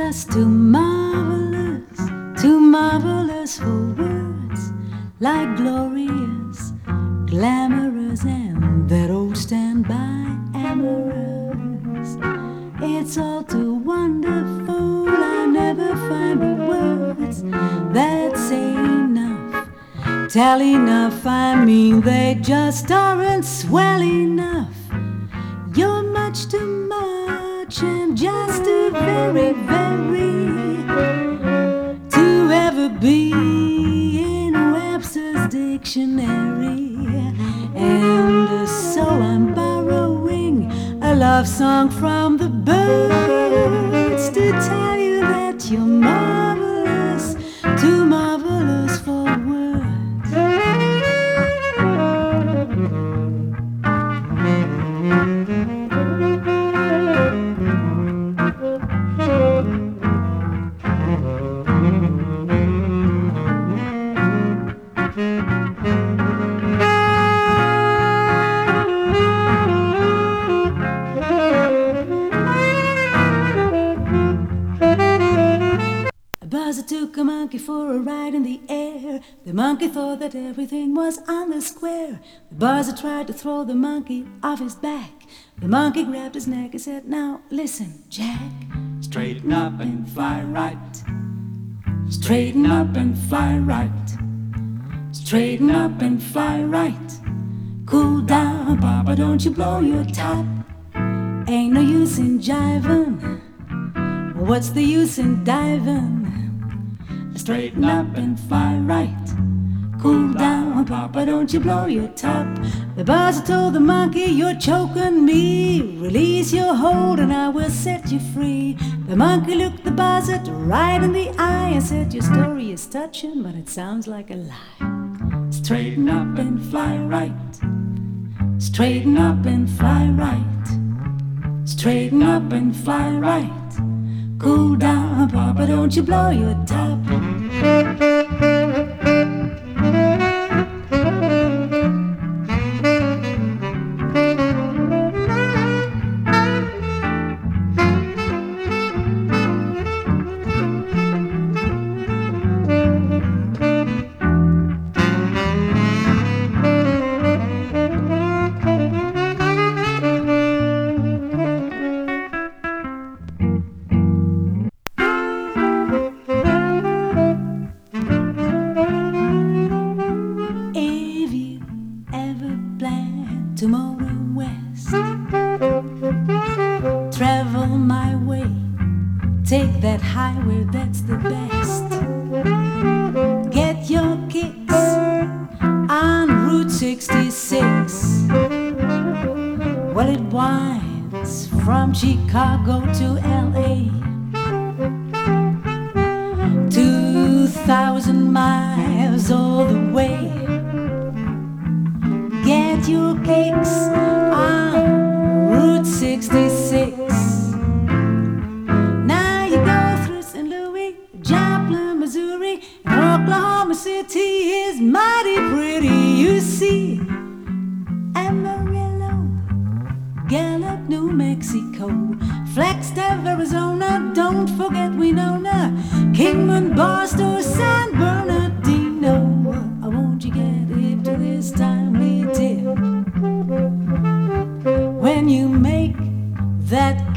just too marvelous for words, like glorious, glamorous, and that old standby amorous. It's all too wonderful, I never find the words that say enough, tell enough. I mean, they just aren't swell enough. You're much too much and just too very, very to ever be in Webster's dictionary. And so I'm borrowing a love song from the birds to tell you that you're marvelous, too marvelous for words. Buzzer took a monkey for a ride in the air. The monkey thought that everything was on the square. The buzzer tried to throw the monkey off his back. The monkey grabbed his neck and said, "Now listen, Jack. Straighten up and fly right. Straighten up and fly right. Straighten up and fly right. Cool down, Papa, don't you blow your top. Ain't no use in jiving. What's the use in diving? Straighten up and fly right. Cool down, Papa, don't you blow your top." The buzzer told the monkey, "You're choking me. Release your hold and I will set you free." The monkey looked the buzzer right in the eye and said, "Your story is touching, but it sounds like a lie. Straighten up and fly right. Straighten up and fly right. Straighten up and fly right. Cool down, Papa, don't you blow your top." Tomorrow west, travel my way, take that highway, that's the best. Get your kicks on Route 66. Well, it winds from Chicago to LA, 2,000 miles all the way. Get your kicks on Route 66. Now you go through St. Louis, Joplin, Missouri, and Oklahoma City is mighty pretty. You see Amarillo, Gallup, New Mexico, Flagstaff, Arizona, don't forget Winona, Kingman, Barstow, San Bernardino. Won't you get hip to this timely tip? When you make that